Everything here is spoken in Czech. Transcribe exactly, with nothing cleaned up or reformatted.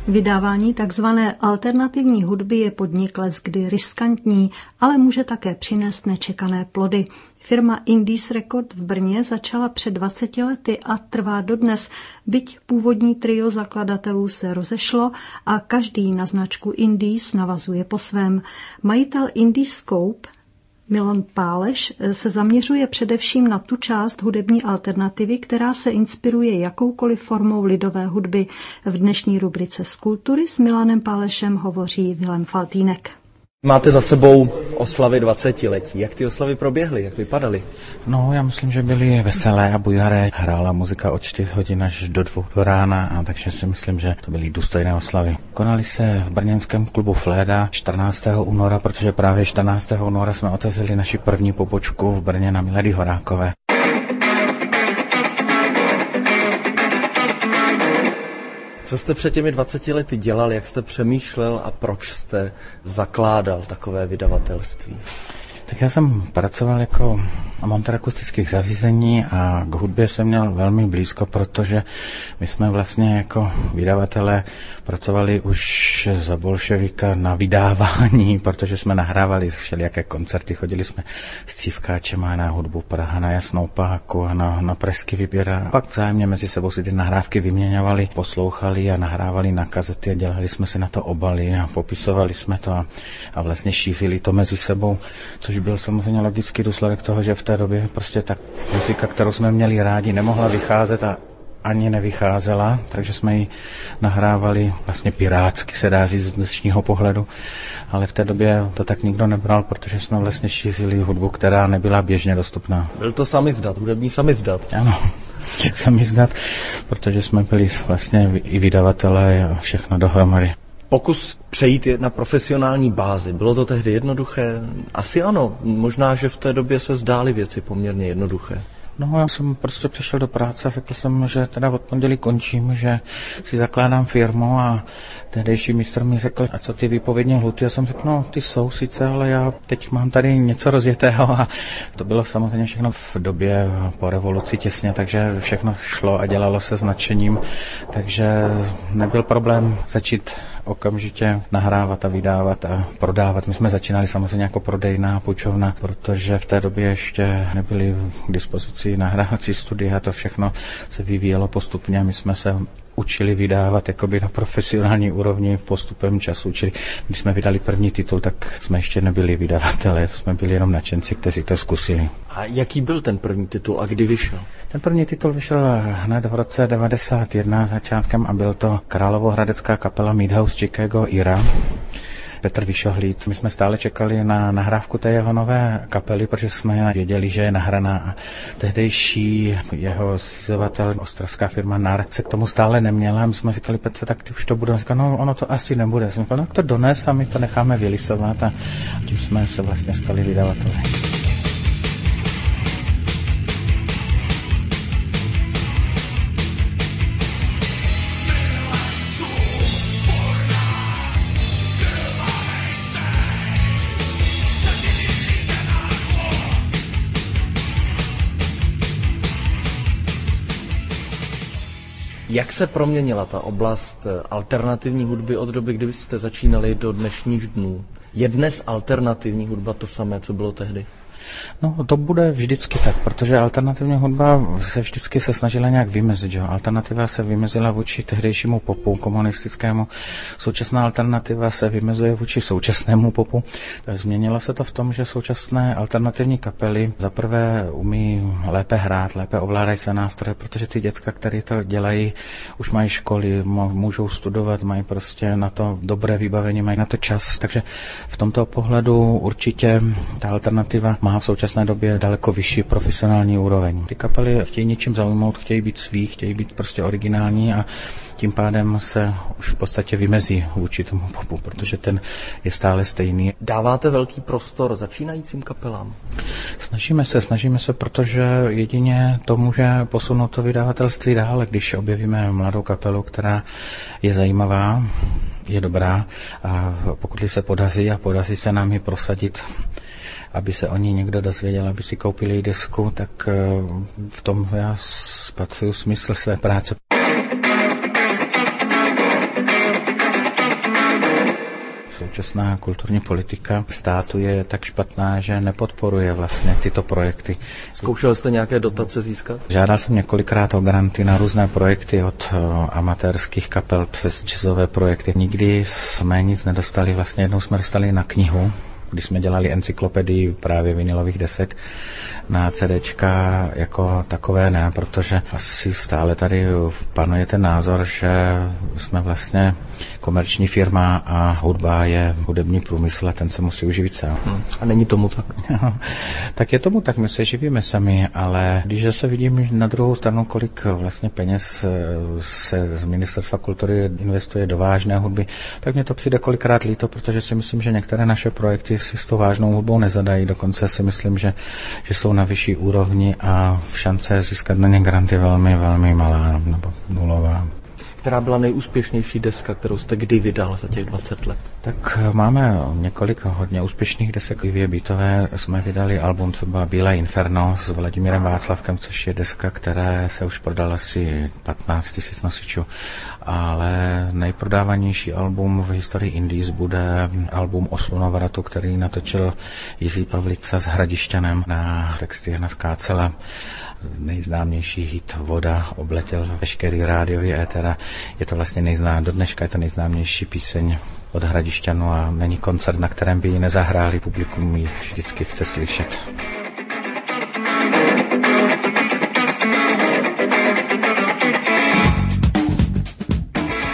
Vydávání tzv. Alternativní hudby je podnik leckdy riskantní, ale může také přinést nečekané plody. Firma Indies Record v Brně začala před dvaceti lety a trvá dodnes, byť původní trio zakladatelů se rozešlo a každý na značku Indies navazuje po svém. Majitel Indies Scope Milan Páleš se zaměřuje především na tu část hudební alternativy, která se inspiruje jakoukoliv formou lidové hudby. V dnešní rubrice z kultury s Milanem Pálešem hovoří Vilém Faltýnek. Máte za sebou oslavy dvacetiletí. Jak ty oslavy proběhly? Jak vypadaly? No, já myslím, že byly veselé a bujaré. Hrála muzika od čtyř hodin až do dvou do rána, a takže si myslím, že to byly důstojné oslavy. Konaly se v brněnském klubu Fléda čtrnáctého února, protože právě čtrnáctého února jsme otevřeli naši první pobočku v Brně na Milady Horákové. Co jste před těmi dvaceti lety dělal, jak jste přemýšlel a proč jste zakládal takové vydavatelství? Tak já jsem pracoval jako montér akustických zařízení a k hudbě jsem měl velmi blízko, protože my jsme vlastně jako vydavatelé pracovali už za bolševika na vydávání, protože jsme nahrávali všelijaké koncerty, chodili jsme s cívkáčema na hudbu Praha, na Jasnou páku a na, na pražský výběr. A pak vzájemně mezi sebou si ty nahrávky vyměňovali, poslouchali a nahrávali na kazety a dělali jsme si na to obaly a popisovali jsme to a, a vlastně šířili to mezi sebou, což byl samozřejmě logický důsledek toho, že v té době prostě ta muzika, kterou jsme měli rádi, nemohla vycházet a ani nevycházela, takže jsme ji nahrávali vlastně pirátsky, se dá říct z dnešního pohledu, ale v té době to tak nikdo nebral, protože jsme vlastně šířili hudbu, která nebyla běžně dostupná. Byl to samizdat, hudební samizdat. Ano, samizdat, protože jsme byli vlastně i vydavatelé a všechno dohromady. Pokus přejít na profesionální bázi, bylo to tehdy jednoduché? Asi ano, možná, že v té době se zdály věci poměrně jednoduché. No, já jsem prostě přišel do práce a řekl jsem, že teda od pondělí končím, že si zakládám firmu a tehdejší mistr mi řekl, a co ty výpovědní lhuty? Já jsem řekl, no ty jsou sice, ale já teď mám tady něco rozjetého a to bylo samozřejmě všechno v době po revoluci těsně, takže všechno šlo a dělalo se s nadšením, takže nebyl problém začít okamžitě nahrávat a vydávat a prodávat. My jsme začínali samozřejmě jako prodejná půjčovna, protože v té době ještě nebyly k dispozici nahrávací studia, to všechno se vyvíjelo postupně a my jsme se učili vydávat jakoby na profesionální úrovni postupem času. Čili když jsme vydali první titul, tak jsme ještě nebyli vydavatelé, jsme byli jenom nadšenci, kteří to zkusili. A jaký byl ten první titul a kdy vyšel? Ten první titul vyšel hned v roce devadesát jedna začátkem a byl to královohradecká kapela Meadhouse Chicago Ira. Petr Vyšohlíc. My jsme stále čekali na nahrávku té jeho nové kapely, protože jsme věděli, že je nahraná a tehdejší jeho scizovatel, ostravská firma N A R, se k tomu stále neměla. My jsme říkali, Petře, tak už to bude. On říkal, no ono to asi nebude. Jsem říkal, no to dones a my to necháme vylisovat a tím jsme se vlastně stali vydavateli. Jak se proměnila ta oblast alternativní hudby od doby, kdy jste začínali do dnešních dnů? Je dnes alternativní hudba to samé, co bylo tehdy? No, to bude vždycky tak, protože alternativní hudba se vždycky se snažila nějak vymezit, jo. Alternativa se vymezila vůči tehdejšímu popu komunistickému, současná alternativa se vymezuje vůči současnému popu. Změnilo se to v tom, že současné alternativní kapely zaprvé umí lépe hrát, lépe ovládají své nástroje, protože ty děcka, které to dělají, už mají školy, můžou studovat, mají prostě na to dobré vybavení, mají na to čas, takže v tomto pohledu určitě ta alternativa má v současné době daleko vyšší profesionální úroveň. Ty kapely chtějí něčím zaujmout, chtějí být svý, chtějí být prostě originální a tím pádem se už v podstatě vymezí vůči tomu popu, protože ten je stále stejný. Dáváte velký prostor začínajícím kapelám? Snažíme se, snažíme se, protože jedině to může posunout to vydavatelství dále, když objevíme mladou kapelu, která je zajímavá, je dobrá a pokud se podaří a podaří se nám ji prosadit, aby se o ní někdo dozvěděl, aby si koupili desku, tak v tom já spatřuju smysl své práce. současná kulturní politika státu je tak špatná, že nepodporuje vlastně tyto projekty. Zkoušel jste nějaké dotace získat? Žádal jsem několikrát o granty na různé projekty od amatérských kapel přes jazzové projekty. Nikdy jsme nic nedostali, vlastně jednou jsme dostali na knihu, když jsme dělali encyklopedii právě vinilových desek na CDčka jako takové ne, protože asi stále tady panuje ten názor, že jsme vlastně komerční firma a hudba je hudební průmysl a ten se musí uživit sám. Hmm. A není tomu tak? Tak je tomu tak, my se živíme sami, ale když se vidím na druhou stranu, kolik vlastně peněz se z Ministerstva kultury investuje do vážné hudby, tak mě to přijde kolikrát líto, protože si myslím, že některé naše projekty si s tou vážnou hudbou nezadají. Dokonce si myslím, že, že jsou na vyšší úrovni a šance získat na ně grant je velmi, velmi malá nebo nulová. Která byla nejúspěšnější deska, kterou jste kdy vydal za těch dvacet let? Tak máme několik hodně úspěšných desek. Livie Beatové jsme vydali album třeba Bílé inferno s Vladimírem Václavkem, což je deska, která se už prodala asi patnáct tisíc nosičů. Ale nejprodávanější album v historii Indies bude album O slunovratu, který natočil Jiří Pavlica s Hradišťanem na texty Jana Skácela. Nejznámější hit Voda obletěl veškerý rádiový étera. Je to vlastně nejznám, do dneška je to nejznámější píseň od Hradišťanu a není koncert, na kterém by ji nezahráli, publikum ji vždycky chce slyšet.